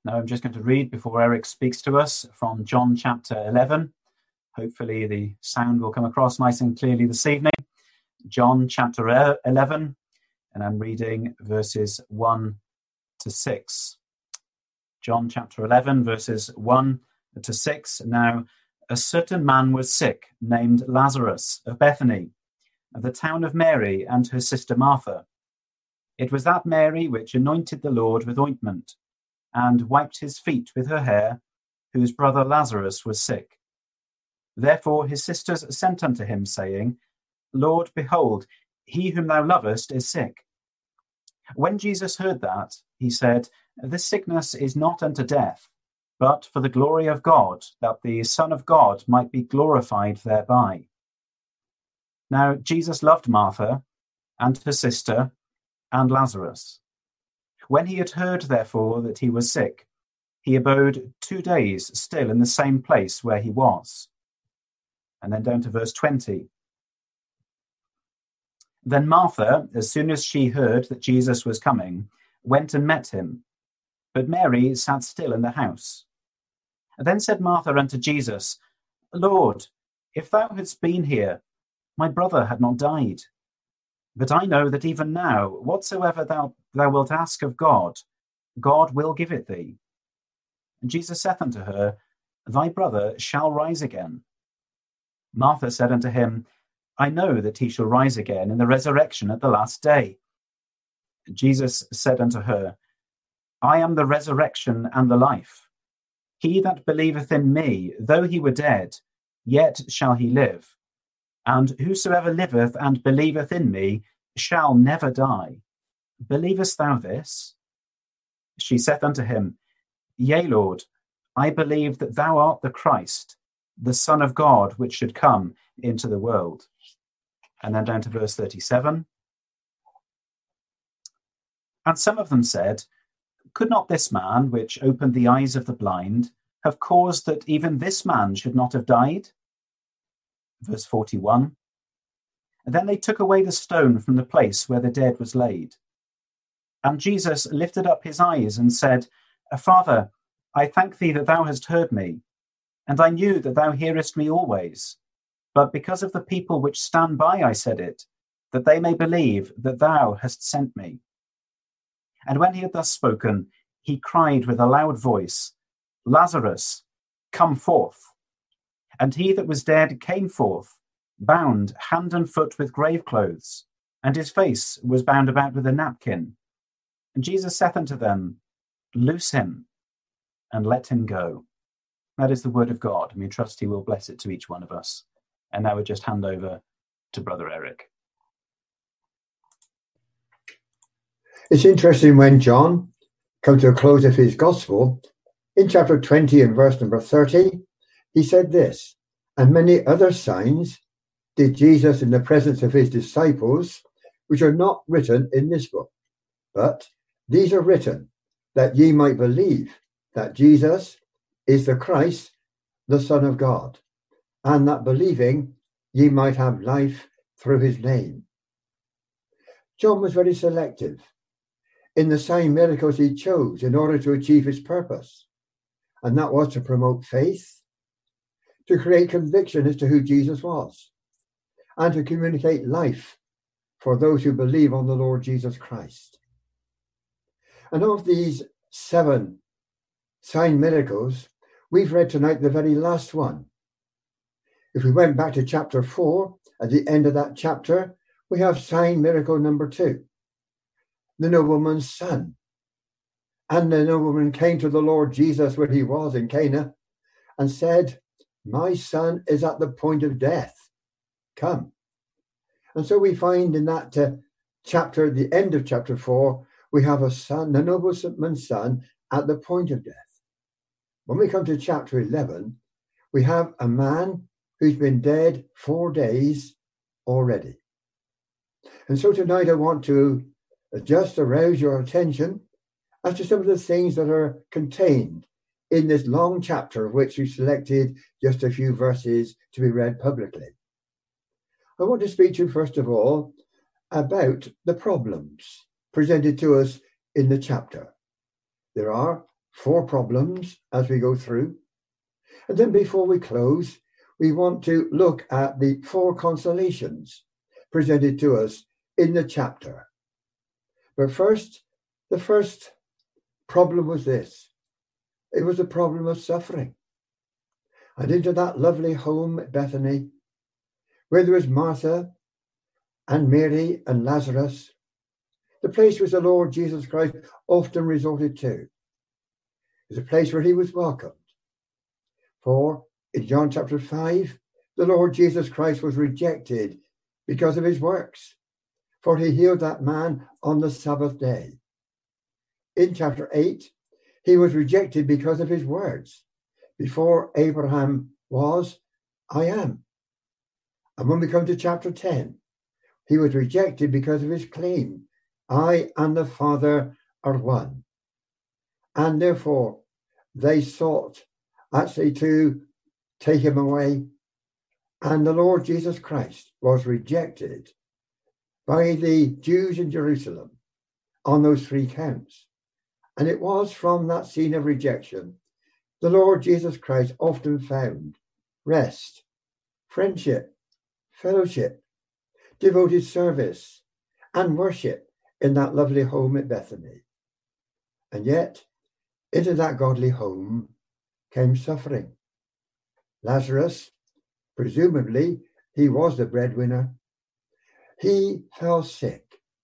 Now I'm just going to read before Eric speaks to us from John chapter 11. Hopefully the sound will come across nice and clearly this evening. John chapter 11, and I'm reading verses 1 to 6. John chapter 11, verses 1 to 6. Now, a certain man was sick, named Lazarus, of Bethany, of the town of Mary and her sister Martha. It was that Mary which anointed the Lord with ointment, and wiped his feet with her hair, whose brother Lazarus was sick. Therefore his sisters sent unto him, saying, Lord, behold, he whom thou lovest is sick. When Jesus heard that, he said, This sickness is not unto death, but for the glory of God, that the Son of God might be glorified thereby. Now Jesus loved Martha, and her sister, and Lazarus. When he had heard, therefore, that he was sick, he abode 2 days still in the same place where he was. And then down to verse 20. Then Martha, as soon as she heard that Jesus was coming, went and met him. But Mary sat still in the house. Then said Martha unto Jesus, Lord, if thou hadst been here, my brother had not died. But I know that even now, whatsoever thou wilt ask of God, God will give it thee. And Jesus saith unto her, Thy brother shall rise again. Martha said unto him, I know that he shall rise again in the resurrection at the last day. Jesus said unto her, I am the resurrection and the life. He that believeth in me, though he were dead, yet shall he live. And whosoever liveth and believeth in me shall never die. Believest thou this? She saith unto him, Yea, Lord, I believe that thou art the Christ, the Son of God, which should come into the world. And then down to verse 37. And some of them said, Could not this man, which opened the eyes of the blind, have caused that even this man should not have died? Verse 41. And then they took away the stone from the place where the dead was laid. And Jesus lifted up his eyes and said, Father, I thank thee that thou hast heard me, and I knew that thou hearest me always. But because of the people which stand by I said it, that they may believe that thou hast sent me. And when he had thus spoken, he cried with a loud voice, Lazarus, come forth. And he that was dead came forth, bound hand and foot with grave clothes, and his face was bound about with a napkin. And Jesus saith unto them, Loose him, and let him go. That is the word of God, and we trust he will bless it to each one of us. And now we just hand over to Brother Eric. It's interesting when John comes to a close of his gospel, in chapter 20 and verse number 30, he said this, And many other signs did Jesus in the presence of his disciples, which are not written in this book. But these are written, that ye might believe that Jesus is the Christ, the Son of God, and that believing ye might have life through his name. John was very selective in the sign miracles he chose in order to achieve his purpose, and that was to promote faith, to create conviction as to who Jesus was, and to communicate life for those who believe on the Lord Jesus Christ. And of these 7 sign miracles, we've read tonight the very last one. If we went back to chapter 4, at the end of that chapter, we have sign miracle number 2, the nobleman's son. And the nobleman came to the Lord Jesus where he was in Cana and said, My son is at the point of death. Come. And so we find in that chapter, the end of chapter 4, we have a son, the nobleman's son, at the point of death. When we come to chapter 11, we have a man who's been dead 4 days already. And so tonight I want to just arouse your attention as to some of the things that are contained in this long chapter, of which we selected just a few verses to be read publicly. I want to speak to you, first of all, about the problems presented to us in the chapter. There are 4 problems as we go through. And then before we close, we want to look at the 4 consolations presented to us in the chapter. But first, the first problem was this. It was a problem of suffering. And into that lovely home at Bethany, where there was Martha and Mary and Lazarus, the place which the Lord Jesus Christ often resorted to. It was a place where he was welcomed. For in John chapter 5, the Lord Jesus Christ was rejected because of his works, for he healed that man on the Sabbath day. In chapter 8, he was rejected because of his words. Before Abraham was, I am. And when we come to chapter 10, he was rejected because of his claim, I and the Father are one. And therefore, they sought actually to take him away. And the Lord Jesus Christ was rejected by the Jews in Jerusalem on those 3 counts. And it was from that scene of rejection the Lord Jesus Christ often found rest, friendship, fellowship, devoted service, and worship in that lovely home at Bethany. And yet, into that godly home came suffering. Lazarus, presumably, he was the breadwinner. He fell sick.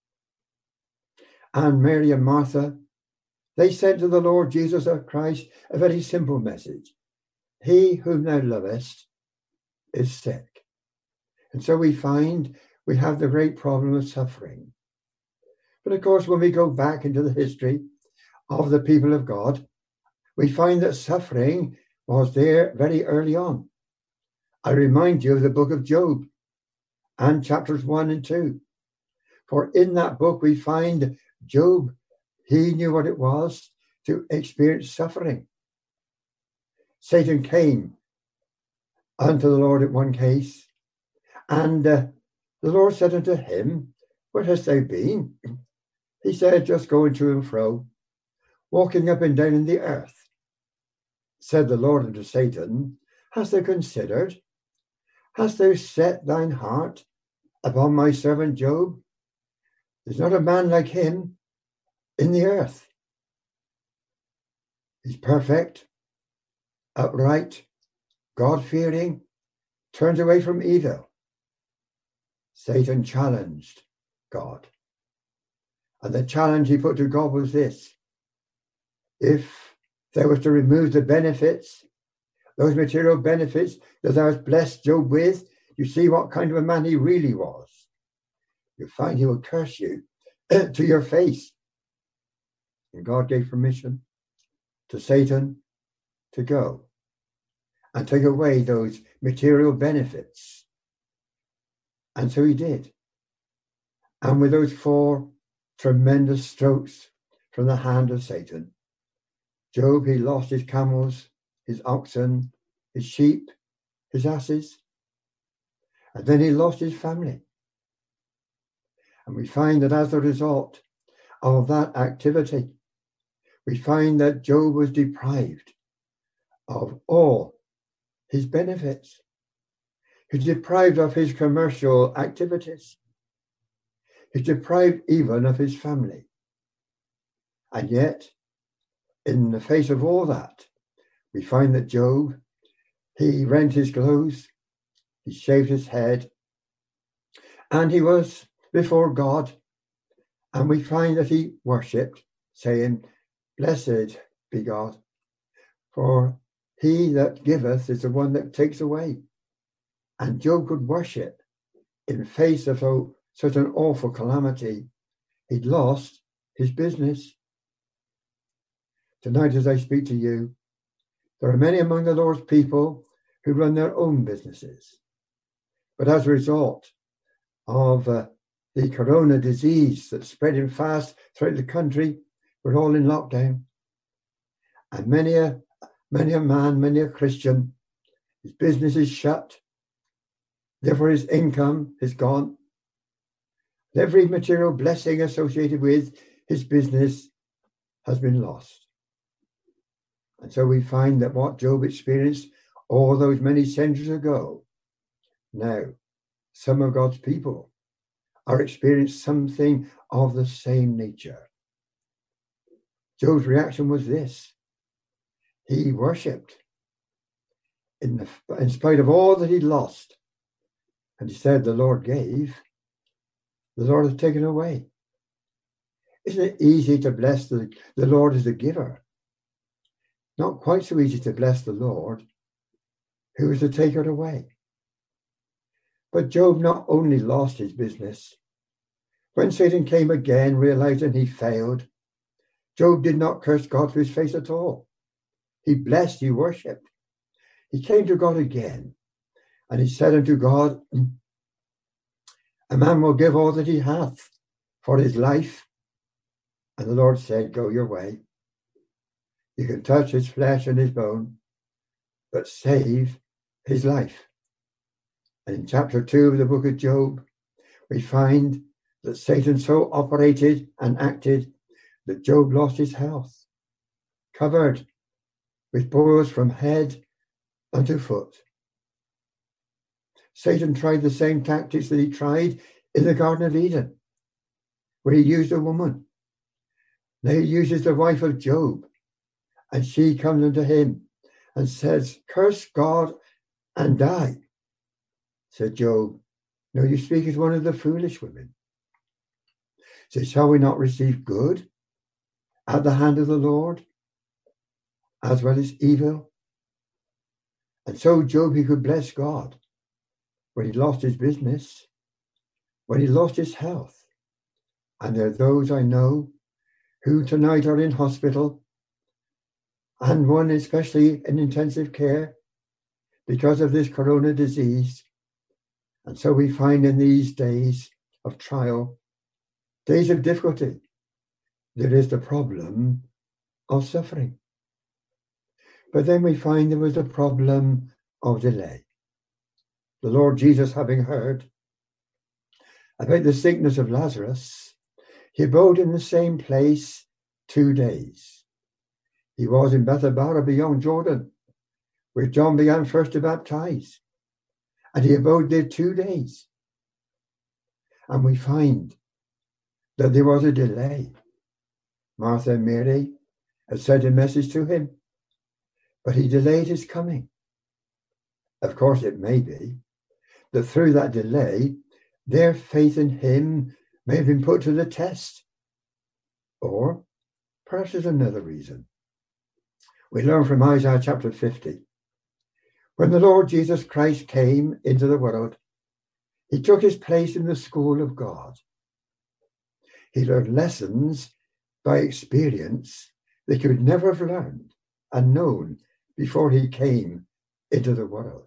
And Mary and Martha, they said to the Lord Jesus Christ a very simple message. He whom thou lovest is sick. And so we find we have the great problem of suffering. But of course, when we go back into the history of the people of God, we find that suffering was there very early on. I remind you of the book of Job and chapters 1 and 2. For in that book we find Job, he knew what it was to experience suffering. Satan came unto the Lord in one case, and the Lord said unto him, where hast thou been? He said, just going to and fro, walking up and down in the earth. Said the Lord unto Satan, hast thou considered? Hast thou set thine heart upon my servant Job? There's not a man like him in the earth. He's perfect, upright, God-fearing, turns away from evil. Satan challenged God. And the challenge he put to God was this. If there was to remove the benefits, those material benefits that thou hast blessed Job with, you see what kind of a man he really was. You find he will curse you to your face. And God gave permission to Satan to go and take away those material benefits. And so he did. And with those 4 tremendous strokes from the hand of Satan, Job, he lost his camels, his oxen, his sheep, his asses, and then he lost his family. And we find that as a result of that activity, we find that Job was deprived of all his benefits. He's deprived of his commercial activities. He's deprived even of his family. And yet, in the face of all that, we find that Job, he rent his clothes, he shaved his head, and he was before God. And we find that he worshipped, saying, blessed be God, for he that giveth is the one that takes away. And Job could worship in face of such an awful calamity. He'd lost his business. Tonight, as I speak to you, there are many among the Lord's people who run their own businesses. But as a result of the corona disease that's spreading fast throughout the country, we're all in lockdown. And many a man, many a Christian, his business is shut. Therefore, his income is gone. Every material blessing associated with his business has been lost. And so we find that what Job experienced all those many centuries ago, now some of God's people are experiencing something of the same nature. Job's reaction was this. He worshipped in spite of all that he'd lost. And he said, the Lord gave, the Lord has taken away. Isn't it easy to bless the Lord as the giver? Not quite so easy to bless the Lord who is the taker away. But Job not only lost his business, when Satan came again, realizing he failed, Job did not curse God to his face at all. He blessed, he worshipped. He came to God again, and he said unto God, a man will give all that he hath for his life. And the Lord said, go your way. You can touch his flesh and his bone, but save his life. And in chapter 2 of the book of Job, we find that Satan so operated and acted that Job lost his health, covered with boils from head unto foot. Satan tried the same tactics that he tried in the Garden of Eden, where he used a woman. Now he uses the wife of Job, and she comes unto him and says, curse God and die. Said Job, no, you speak as one of the foolish women. So shall we not receive good at the hand of the Lord, as well as evil? And so Job, he could bless God when he lost his business, when he lost his health. And there are those I know who tonight are in hospital, and one especially in intensive care because of this corona disease. And so we find in these days of trial, days of difficulty, there is the problem of suffering. But then we find there was a problem of delay. The Lord Jesus, having heard about the sickness of Lazarus, he abode in the same place 2 days. He was in Bethabara beyond Jordan, where John began first to baptize. And he abode there 2 days. And we find that there was a delay. Martha and Mary had sent a message to him, but he delayed his coming. Of course, it may be that through that delay, their faith in him may have been put to the test. Or perhaps there's another reason. We learn from Isaiah chapter 50. When the Lord Jesus Christ came into the world, he took his place in the school of God. He learned lessons by experience that he would never have learned and known before he came into the world.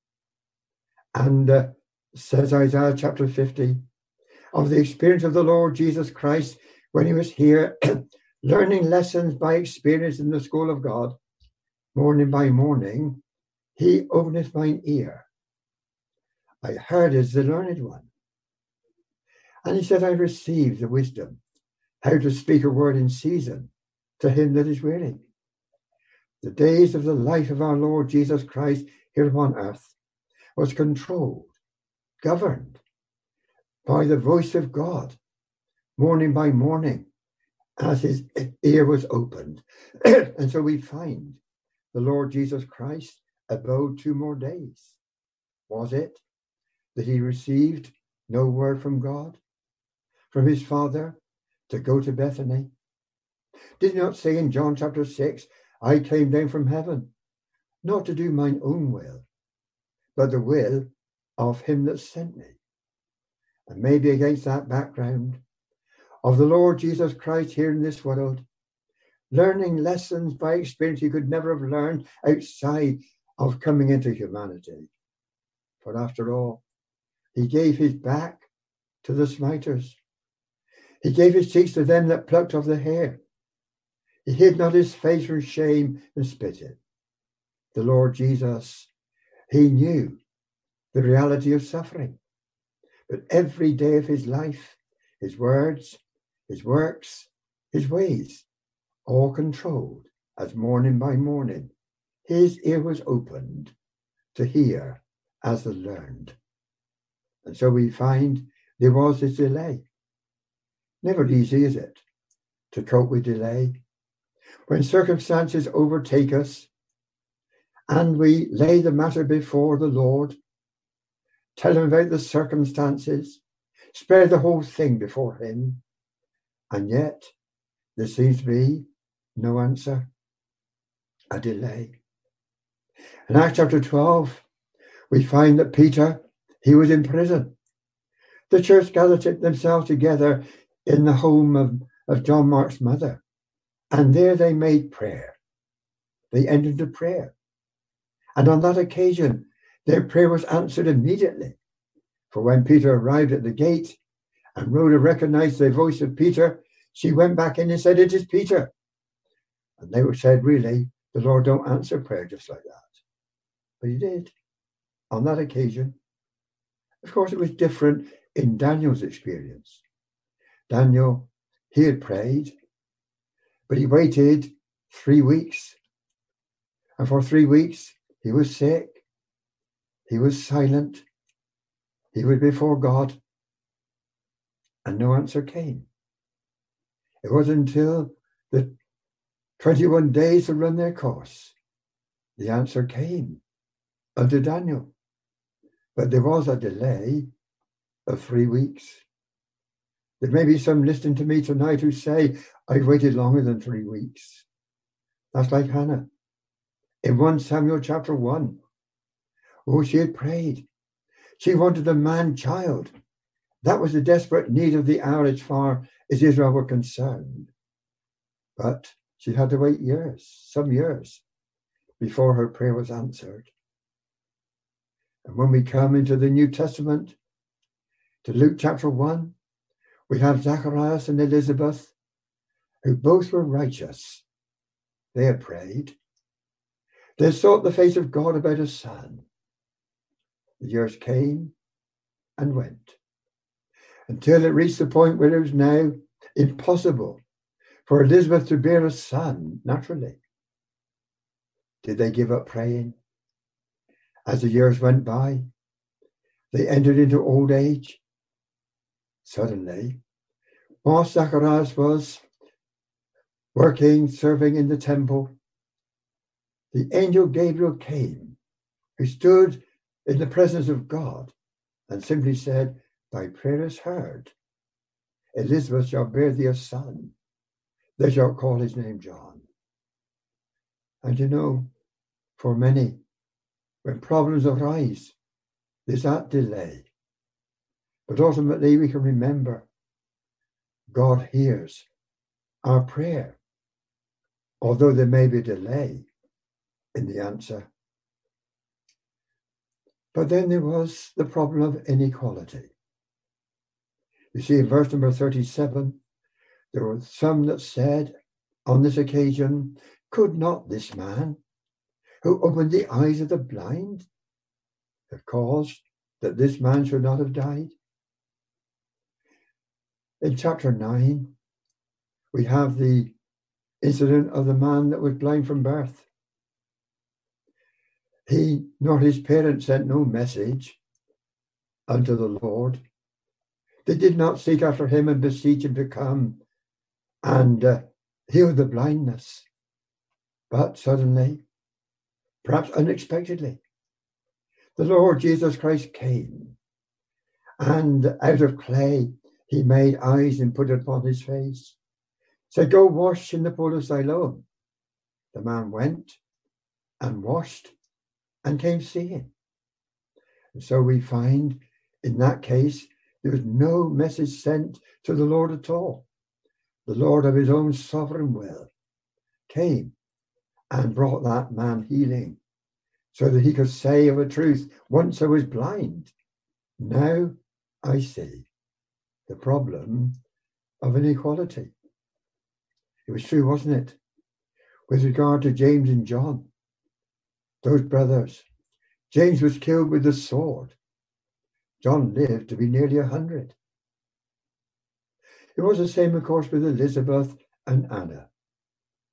And says Isaiah chapter 50, of the experience of the Lord Jesus Christ when he was here, learning lessons by experience in the school of God, morning by morning, he openeth mine ear. I heard as the learned one. And he said, I received the wisdom, how to speak a word in season to him that is weary. The days of the life of our Lord Jesus Christ here upon earth was controlled, governed by the voice of God, morning by morning, as his ear was opened. And so we find the Lord Jesus Christ abode 2 more days. Was it that he received no word from God, from his Father, to go to Bethany? Did he not say in John chapter 6, I came down from heaven, not to do mine own will, but the will of him that sent me? And maybe against that background of the Lord Jesus Christ here in this world, learning lessons by experience he could never have learned outside of coming into humanity. For after all, he gave his back to the smiters. He gave his cheeks to them that plucked off the hair. He hid not his face from shame and spitting. The Lord Jesus, he knew the reality of suffering. But every day of his life, his words, his works, his ways, all controlled as morning by morning his ear was opened to hear as the learned. And so we find there was this delay. Never easy, is it, to cope with delay? When circumstances overtake us and we lay the matter before the Lord, tell him about the circumstances, spread the whole thing before him, and yet there seems to be no answer, a delay. In Acts chapter 12, we find that Peter, he was in prison. The church gathered themselves together in the home of John Mark's mother, and there they made prayer. They entered into prayer. And on that occasion, their prayer was answered immediately. For when Peter arrived at the gate and Rhoda recognized the voice of Peter, she went back in and said, "It is Peter." And they said, really, the Lord don't answer prayer just like that. But he did on that occasion. Of course, it was different in Daniel's experience. Daniel, he had prayed, but he waited 3 weeks. And for 3 weeks, he was sick. He was silent. He was before God. And no answer came. It wasn't until the 21 days had run their course, the answer came unto Daniel. But there was a delay of 3 weeks. There may be some listening to me tonight who say, I've waited longer than 3 weeks. That's like Hannah. In 1 Samuel chapter 1, she had prayed. She wanted a man-child. That was the desperate need of the hour as far as Israel were concerned. But she had to wait some years, before her prayer was answered. And when we come into the New Testament, to Luke chapter 1, we have Zacharias and Elizabeth, who both were righteous. They had prayed. They sought the face of God about a son. The years came and went, until it reached the point where it was now impossible for Elizabeth to bear a son naturally. Did they give up praying? As the years went by, they entered into old age. Suddenly, while Zacharias was working, serving in the temple, the angel Gabriel came, who stood in the presence of God and simply said, "Thy prayer is heard. Elizabeth shall bear thee a son. They shall call his name John." And you know, for many, when problems arise, there's that delay. But ultimately, we can remember God hears our prayer, although there may be a delay in the answer. But then there was the problem of inequality. You see, in verse number 37, there were some that said on this occasion, "Could not this man who opened the eyes of the blind have caused that this man should not have died?" In chapter 9, we have the incident of the man that was blind from birth. He nor his parents sent no message unto the Lord. They did not seek after him and beseech him to come and heal the blindness. But suddenly, perhaps unexpectedly, the Lord Jesus Christ came, and out of clay he made eyes and put it upon his face. Said, "Go wash in the pool of Siloam." The man went and washed and came seeing. And so we find in that case, there was no message sent to the Lord at all. The Lord of his own sovereign will came and brought that man healing, so that he could say of a truth, "Once I was blind, now I see." The problem of inequality. It was true, wasn't it? With regard to James and John, those brothers, James was killed with the sword. John lived to be nearly 100. It was the same, of course, with Elizabeth and Anna.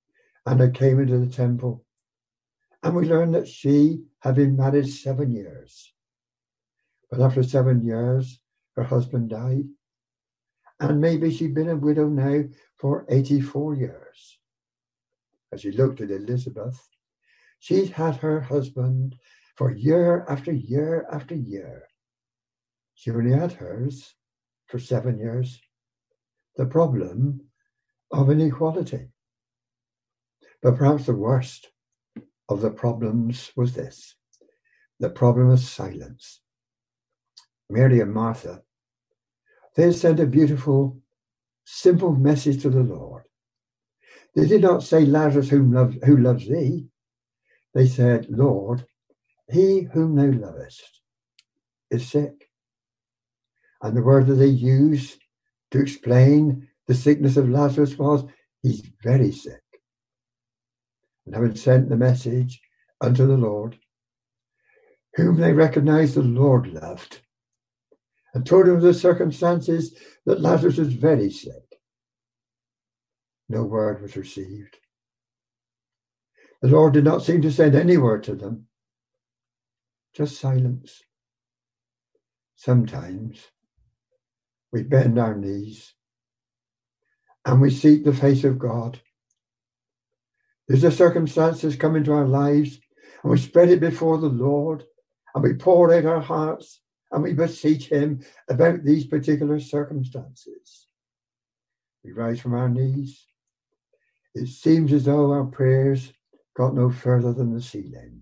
Anna came into the temple, and we learn that she had been married 7 years. But after 7 years, her husband died, and maybe she'd been a widow now for 84 years. As she looked at Elizabeth, she'd had her husband for year after year after year. She only had hers for 7 years. The problem of inequality. But perhaps the worst of the problems was this, the problem of silence. Mary and Martha, they sent a beautiful, simple message to the Lord. They did not say, Lazarus, who loves thee. They said, Lord, he whom thou lovest is sick. And the word that they used to explain the sickness of Lazarus was, he's very sick. And having sent the message unto the Lord, whom they recognized the Lord loved, and told him of the circumstances that Lazarus was very sick, no word was received. The Lord did not seem to send any word to them, just silence. Sometimes we bend our knees and we seek the face of God. There's the circumstances come into our lives, and we spread it before the Lord, and we pour out our hearts, and we beseech him about these particular circumstances. We rise from our knees. It seems as though our prayers got no further than the ceiling.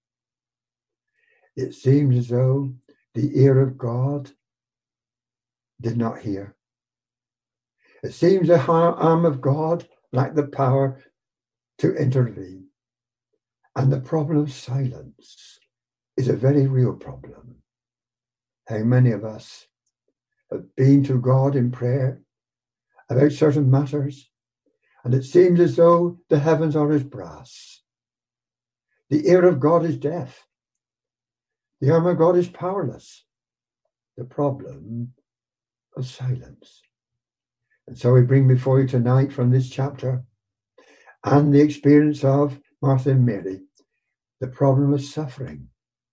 It seems as though the ear of God did not hear. It seems the arm of God lacked the power to intervene. And the problem of silence is a very real problem. How many of us have been to God in prayer about certain matters, and it seems as though the heavens are as brass. The ear of God is deaf. The arm of God is powerless. The problem of silence. And so we bring before you tonight from this chapter and the experience of Martha and Mary, the problem of suffering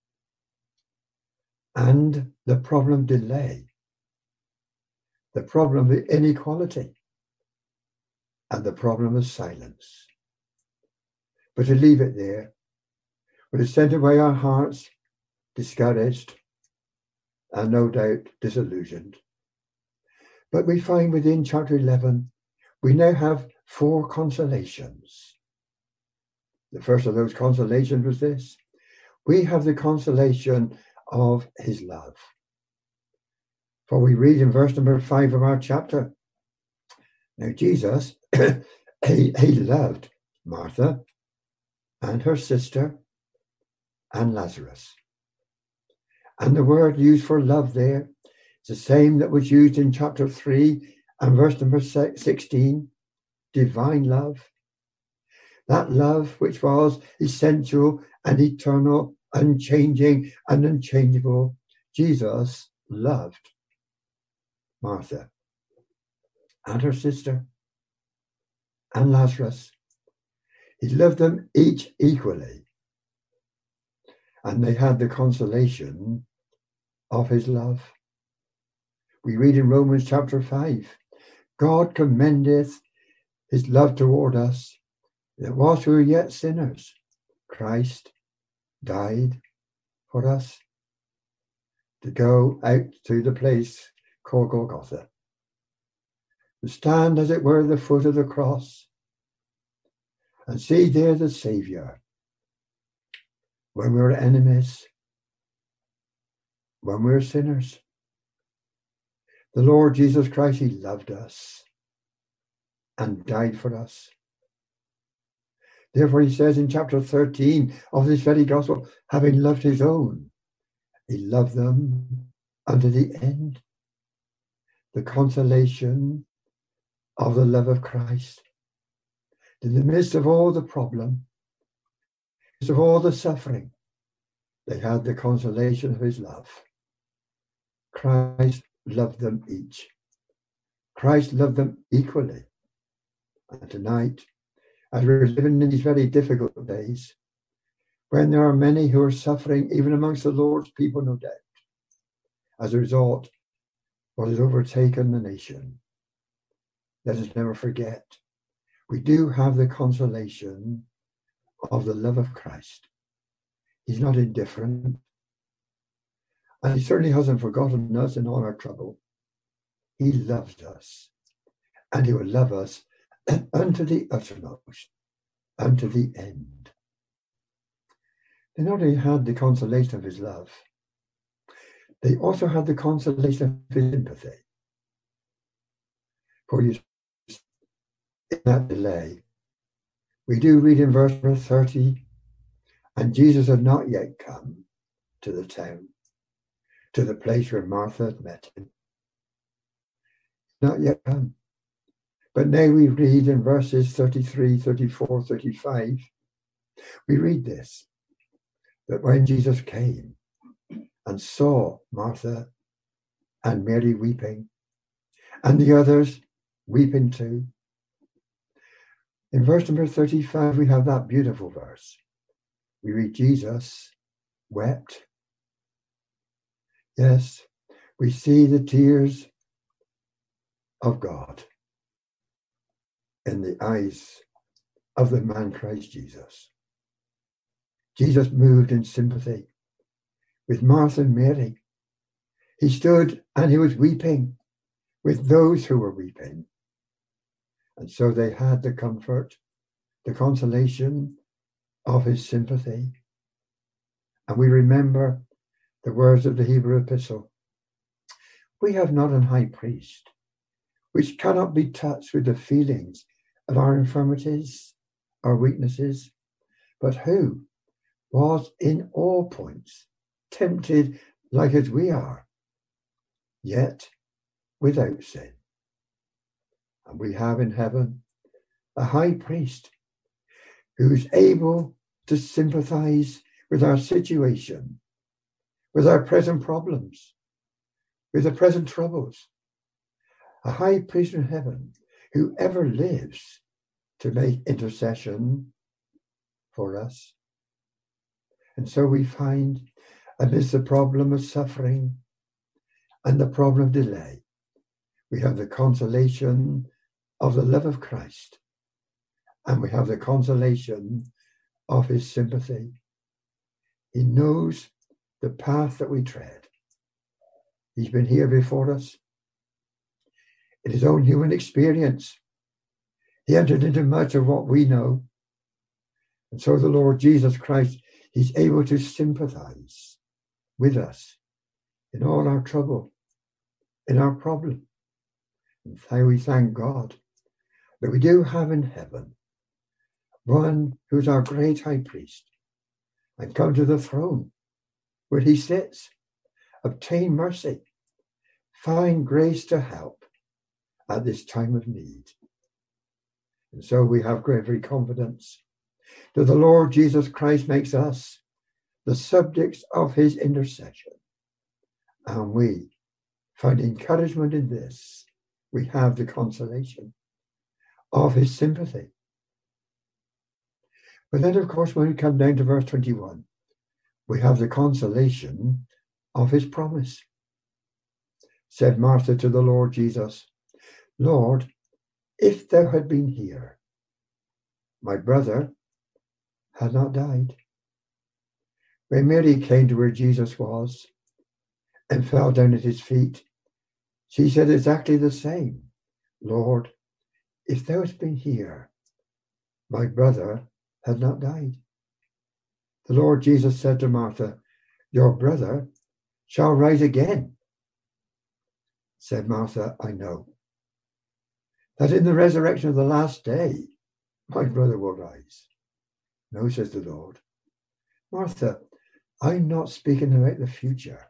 and the problem of delay, the problem of inequality, and the problem of silence. But to leave it there would have sent away our hearts discouraged and no doubt disillusioned. But we find within chapter 11, we now have 4 consolations. The first of those consolations was this. We have the consolation of his love. For we read in verse number 5 of our chapter, now Jesus, he loved Martha and her sister and Lazarus. And the word used for love there is the same that was used in chapter 3 and verse number 16, divine love. That love which was essential and eternal, unchanging and unchangeable. Jesus loved Martha and her sister and Lazarus. He loved them each equally. And they had the consolation of his love. We read in Romans chapter 5, God commendeth his love toward us, that whilst we were yet sinners, Christ died for us, to go out to the place called Golgotha, to stand, as it were, at the foot of the cross, and see there the Saviour, when we were enemies, when we were sinners. The Lord Jesus Christ, he loved us and died for us. Therefore, he says in chapter 13 of this very gospel, having loved his own, he loved them unto the end. The consolation of the love of Christ. In the midst of all the problem, in the midst of all the suffering, they had the consolation of his love. Christ loved them each. Christ loved them equally. And tonight, as we're living in these very difficult days, when there are many who are suffering, even amongst the Lord's people, no doubt, as a result of what has overtaken the nation. Let us never forget, we do have the consolation of the love of Christ. He's not indifferent, and he certainly hasn't forgotten us in all our trouble. He loves us, and he will love us unto the uttermost, unto the end. They not only had the consolation of his love, they also had the consolation of his sympathy. For you, in that delay, we do read in verse 30, and Jesus had not yet come to the town, to the place where Martha had met him. Not yet come. But now we read in verses 33, 34, 35, we read this, that when Jesus came and saw Martha and Mary weeping, and the others weeping too, in verse number 35, we have that beautiful verse. We read, Jesus wept. Yes, we see the tears of God in the eyes of the man Christ Jesus. Jesus moved in sympathy with Martha and Mary. He stood and he was weeping with those who were weeping. And so they had the comfort, the consolation of his sympathy. And we remember the words of the Hebrew epistle. We have not an high priest which cannot be touched with the feelings of our infirmities, our weaknesses, but who was in all points tempted like as we are, yet without sin. And we have in heaven a high priest who is able to sympathize with our situation, with our present problems, with the present troubles. A high priest in heaven who ever lives to make intercession for us. And so we find amidst the problem of suffering and the problem of delay, we have the consolation of the love of Christ, and we have the consolation of his sympathy. He knows the path that we tread. He's been here before us. In his own human experience, he entered into much of what we know. And so the Lord Jesus Christ, he's able to sympathize with us in all our trouble, in our problem. And how we thank God that we do have in heaven one who's our great high priest, and come to the throne where he sits, obtain mercy, find grace to help at this time of need. And so we have great confidence that the Lord Jesus Christ makes us the subjects of his intercession. And we find encouragement in this. We have the consolation of his sympathy. But then, of course, when we come down to verse 21, we have the consolation of his promise. Said Martha to the Lord Jesus, Lord, if thou had been here, my brother had not died. When Mary came to where Jesus was and fell down at his feet, she said exactly the same. Lord, if thou hadst been here, my brother had not died. The Lord Jesus said to Martha, your brother shall rise again. Said Martha, I know that in the resurrection of the last day, my brother will rise. No, says the Lord. Martha, I'm not speaking about the future.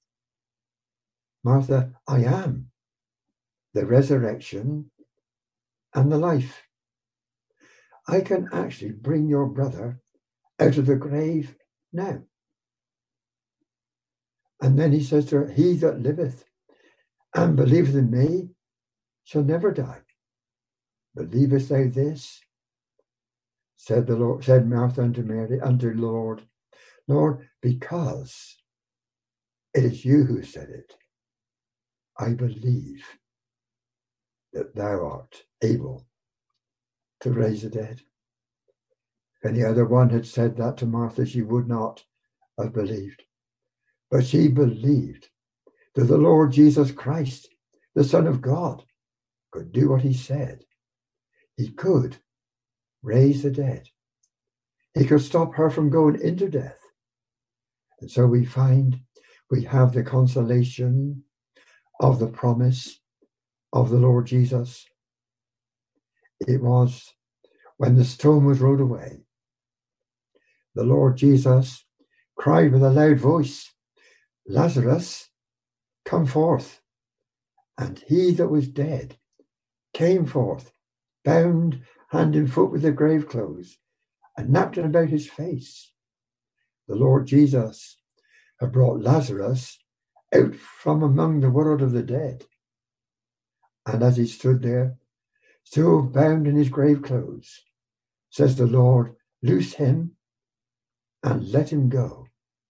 Martha, I am the resurrection and the life. I can actually bring your brother out of the grave now. And then he says to her, he that liveth and believeth in me shall never die. Believest thou this? said Martha unto Mary, unto Lord, Lord, because it is you who said it, I believe that thou art able to raise the dead. If any other one had said that to Martha, she would not have believed. But she believed that the Lord Jesus Christ, the Son of God, could do what he said. He could raise the dead. He could stop her from going into death. And so we find we have the consolation of the promise of the Lord Jesus. It was when the stone was rolled away, the Lord Jesus cried with a loud voice, Lazarus, come forth. And he that was dead came forth, bound hand and foot with the grave clothes, and napkin about his face. The Lord Jesus had brought Lazarus out from among the world of the dead. And as he stood there, still bound in his grave clothes, says the Lord, loose him and let him go.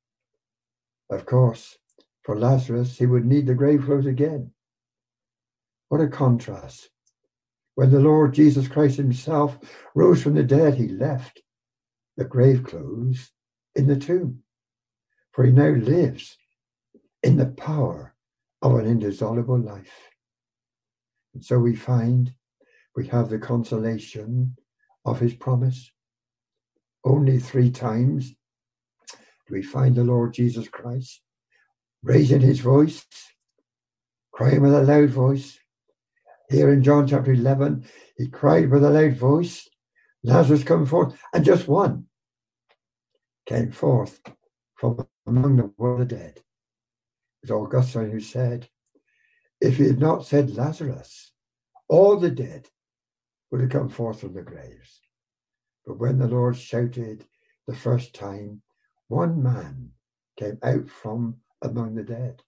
Of course, for Lazarus, he would need the grave clothes again. What a contrast. When the Lord Jesus Christ himself rose from the dead, he left the grave clothes in the tomb, for he now lives in the power of an indissoluble life. And so we find we have the consolation of his promise. Only 3 times do we find the Lord Jesus Christ raising his voice, crying with a loud voice. Here in John chapter 11, he cried with a loud voice, Lazarus, come forth. And just one came forth from among the world of the dead. It was Augustine who said, if he had not said Lazarus, all the dead would have come forth from the graves. But when the Lord shouted the first time, one man came out from among the dead.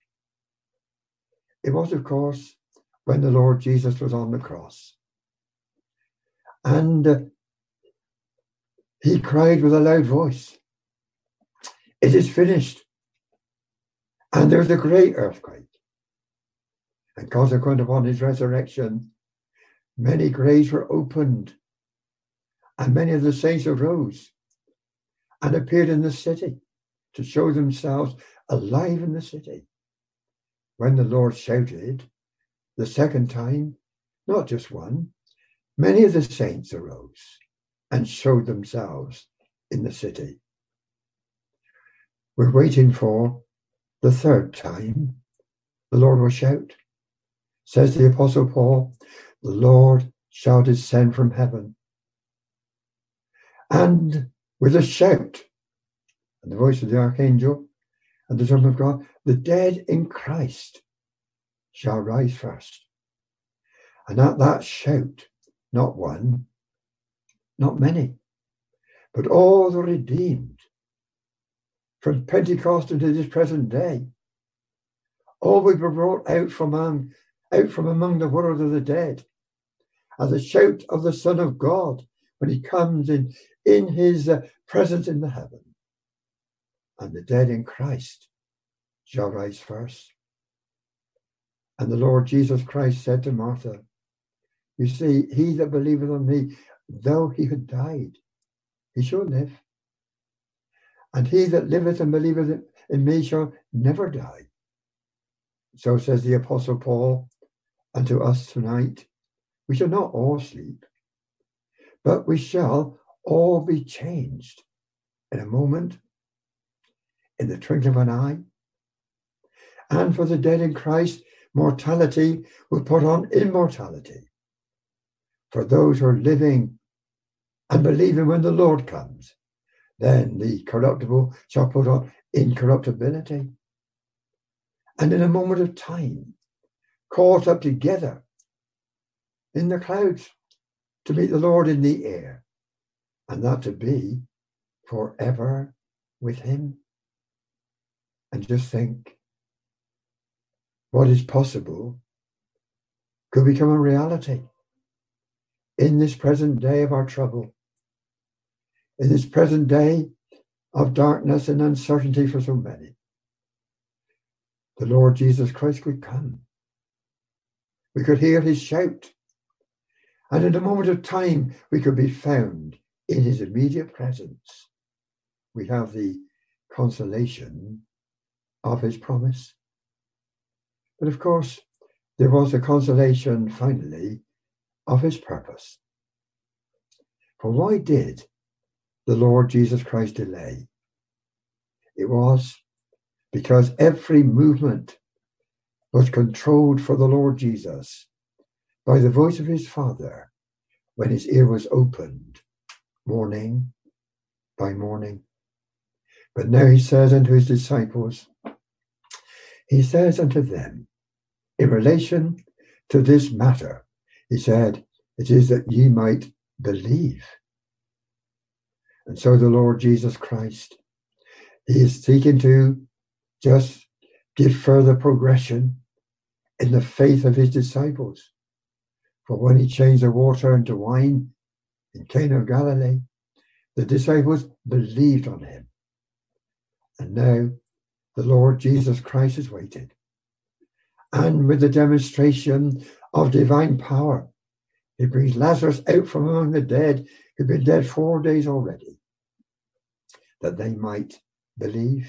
It was, of course, when the Lord Jesus was on the cross. And he cried with a loud voice, it is finished. And there was a great earthquake. And consequent upon his resurrection, many graves were opened, and many of the saints arose and appeared in the city to show themselves alive in the city. When the Lord shouted the second time, not just one, many of the saints arose and showed themselves in the city. We're waiting for the third time the Lord will shout. Says the Apostle Paul, the Lord shall descend from heaven. And with a shout, and the voice of the archangel, and the trumpet of God, the dead in Christ shall rise first. And at that shout, not one, not many, but all the redeemed, from Pentecost into this present day, all will be brought out from among the world of the dead, at the shout of the Son of God when he comes in his presence in the heaven. And the dead in Christ shall rise first. And the Lord Jesus Christ said to Martha, you see, he that believeth on me, though he had died, he shall live. And he that liveth and believeth in me shall never die. So says the Apostle Paul unto us tonight, we shall not all sleep, but we shall all be changed in a moment, in the twinkling of an eye. And for the dead in Christ, mortality will put on immortality. For those who are living and believing when the Lord comes, then the corruptible shall put on incorruptibility. And in a moment of time, caught up together in the clouds to meet the Lord in the air, and that to be forever with him. And just think, what is possible could become a reality in this present day of our trouble. in this present day of darkness and uncertainty for so many, the Lord Jesus Christ could come. We could hear his shout, and in a moment of time we could be found in his immediate presence. We have the consolation of his promise. But of course, there was a consolation, finally, of his purpose. For why did the Lord Jesus Christ delay? It was because every movement was controlled for the Lord Jesus by the voice of his Father when his ear was opened, morning by morning. But now he says unto his disciples, he says unto them, in relation to this matter, he said, it is that ye might believe. And so the Lord Jesus Christ, he is seeking to just give further progression in the faith of his disciples. For when he changed the water into wine in Cana of Galilee, the disciples believed on him. And now the Lord Jesus Christ is waiting. And with the demonstration of divine power, he brings Lazarus out from among the dead, who'd been dead 4 days already, that they might believe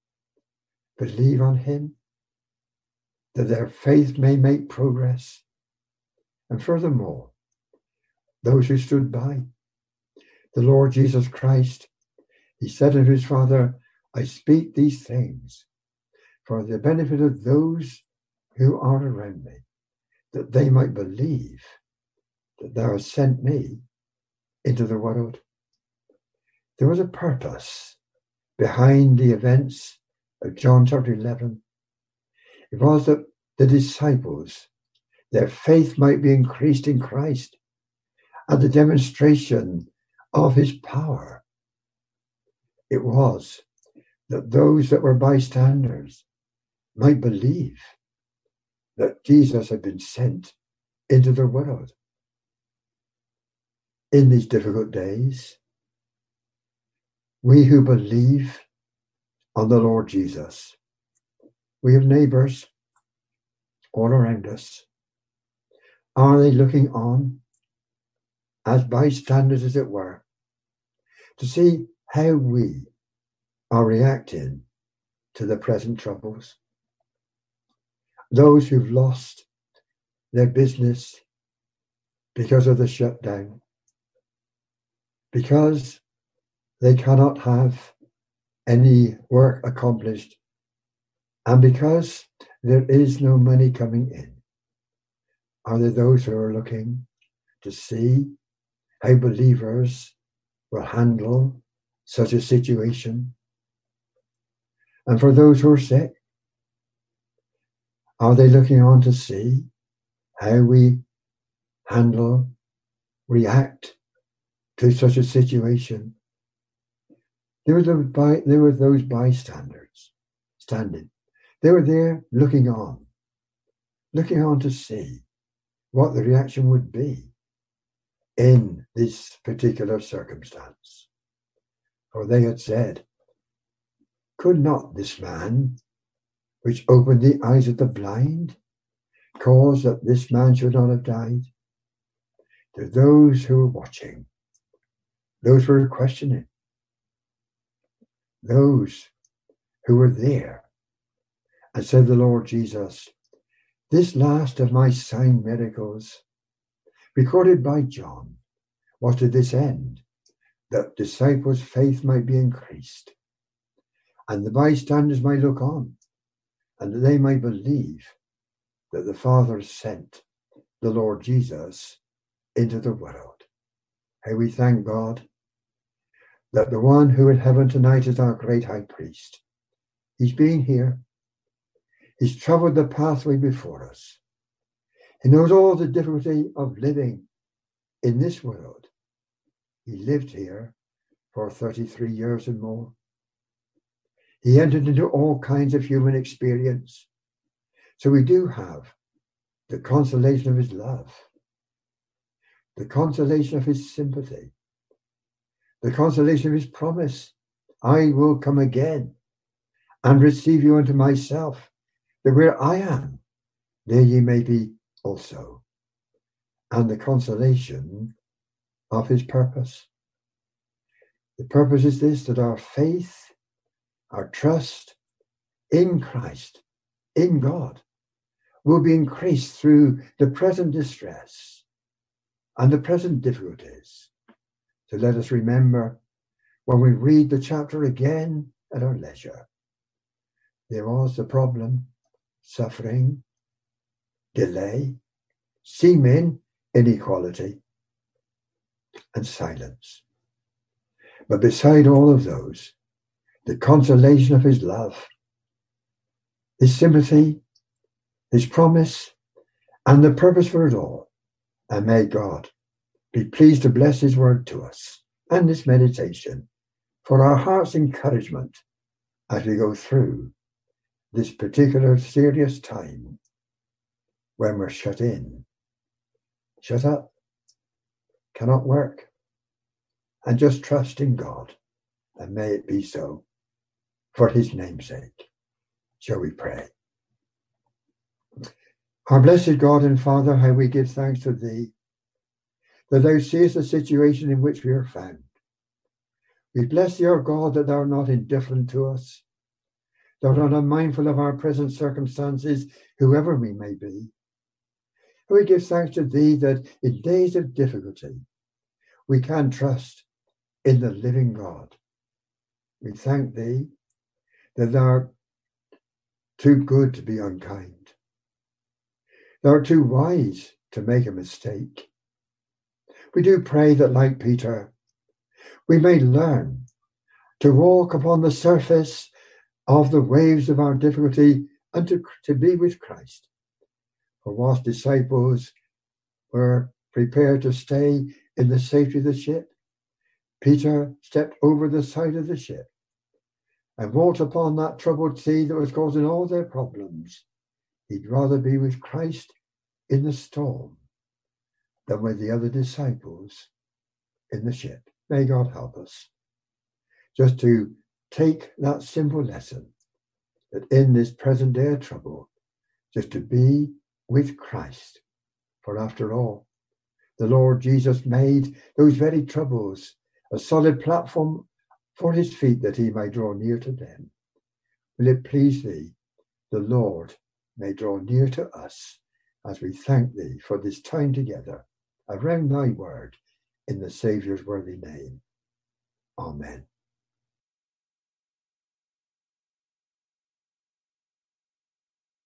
on him, that their faith may make progress. And furthermore, those who stood by, the Lord Jesus Christ, he said unto his Father, I speak these things for the benefit of those who are around me, that they might believe that thou hast sent me into the world. There was a purpose behind the events of John chapter 11. It was that the disciples, their faith might be increased in Christ and the demonstration of his power. It was that those that were bystanders might believe that Jesus had been sent into the world. In these difficult days, we who believe on the Lord Jesus, we have neighbours all around us. Are they looking on as bystanders, as it were, to see how we are reacting to the present troubles? Those who've lost their business because of the shutdown, because they cannot have any work accomplished, and because there is no money coming in. Are there those who are looking to see how believers will handle such a situation? And for those who are sick, are they looking on to see how we handle, react to such a situation? There were those bystanders standing. They were there looking on to see what the reaction would be in this particular circumstance. For they had said, could not this man, which opened the eyes of the blind, cause that this man should not have died? To those who were watching, those who were questioning, those who were there, and said the Lord Jesus, this last of my sign miracles, recorded by John, was to this end, that disciples' faith might be increased, and the bystanders might look on, and that they might believe that the Father sent the Lord Jesus into the world. How we thank God that the one who in heaven tonight is our great high priest. He's been here. He's travelled the pathway before us. He knows all the difficulty of living in this world. He lived here for 33 years and more. He entered into all kinds of human experience. So we do have the consolation of his love, the consolation of his sympathy, the consolation of his promise, I will come again and receive you unto myself, that where I am, there ye may be also. And the consolation of his purpose. The purpose is this, that our faith, our trust in Christ, in God, will be increased through the present distress and the present difficulties. So let us remember, when we read the chapter again at our leisure, there was the problem, suffering, delay, seeming inequality, and silence. But beside all of those, the consolation of his love, his sympathy, his promise, and the purpose for it all. And may God be pleased to bless his word to us and this meditation for our heart's encouragement as we go through this particular serious time when we're shut in, shut up, cannot work, and just trust in God. And may it be so for his name's sake. Shall we pray? Our blessed God and Father, how we give thanks to thee, that thou seest the situation in which we are found. We bless thee, our God, that thou art not indifferent to us, thou art unmindful of our present circumstances, whoever we may be. And we give thanks to thee that in days of difficulty, we can trust in the living God. We thank thee that thou art too good to be unkind. Thou art too wise to make a mistake. We do pray that, like Peter, we may learn to walk upon the surface of the waves of our difficulty and to be with Christ. For whilst disciples were prepared to stay in the safety of the ship, Peter stepped over the side of the ship and walked upon that troubled sea that was causing all their problems. He'd rather be with Christ in the storm than with the other disciples in the ship. May God help us just to take that simple lesson, that in this present day of trouble, just to be with Christ. For after all, the Lord Jesus made those very troubles a solid platform for his feet, that he may draw near to them. Will it please thee, the Lord may draw near to us as we thank thee for this time together around thy word in the Saviour's worthy name. Amen.